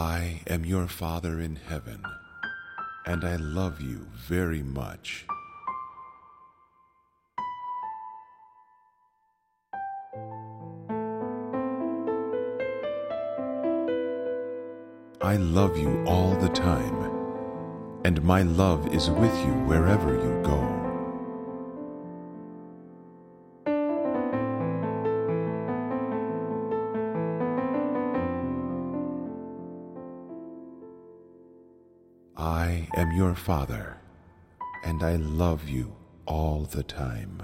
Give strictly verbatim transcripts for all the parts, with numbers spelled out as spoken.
I am your Father in heaven, and I love you very much. I love you all the time, and my love is with you wherever you go. I am your Father, and I love you all the time.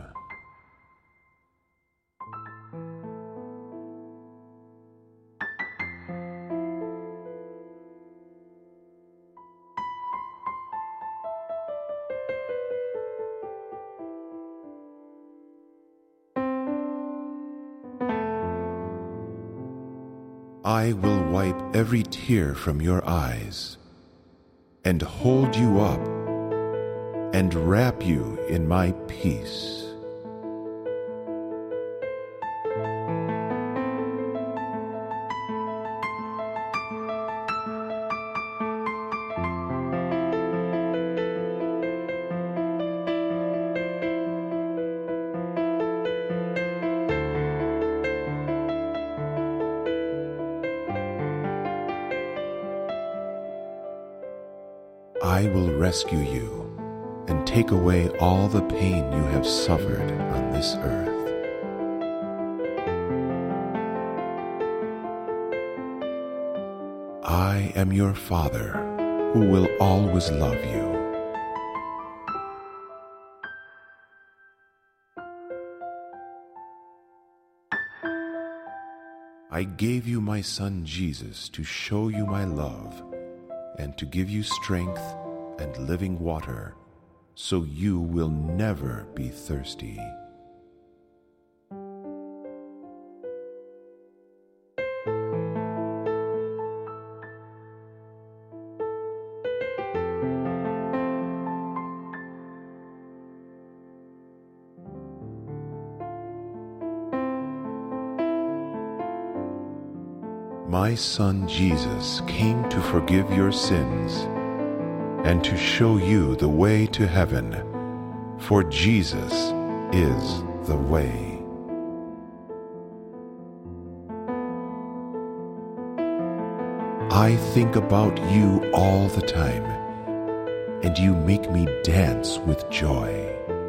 I will wipe every tear from your eyes and hold you up and wrap you in my peace. I will rescue you and take away all the pain you have suffered on this earth. I am your Father, who will always love you. I gave you my Son Jesus to show you my love and to give you strength and living water, so you will never be thirsty. My Son Jesus came to forgive your sins and to show you the way to heaven, for Jesus is the way. I think about you all the time, and you make me dance with joy.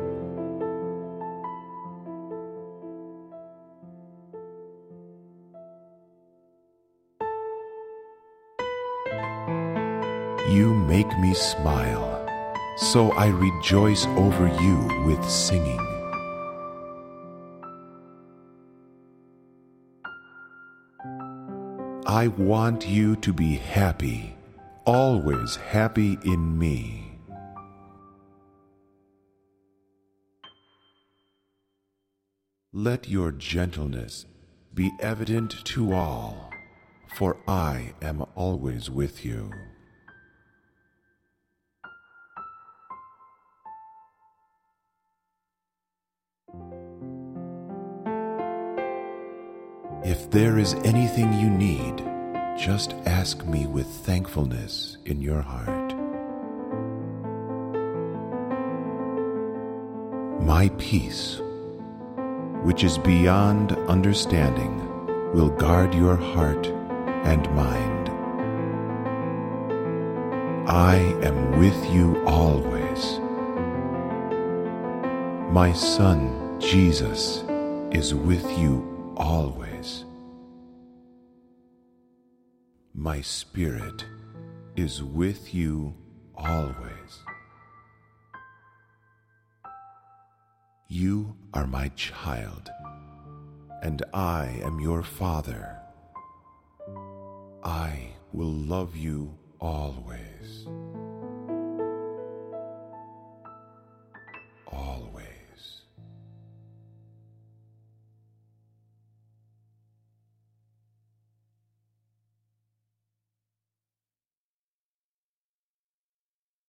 You make me smile, so I rejoice over you with singing. I want you to be happy, always happy in me. Let your gentleness be evident to all, for I am always with you. If there is anything you need, just ask me with thankfulness in your heart. My peace, which is beyond understanding, will guard your heart and mind. I am with you always. My Son, Jesus, is with you always. My Spirit is with you always. You are my child, and I am your Father. I will love you always.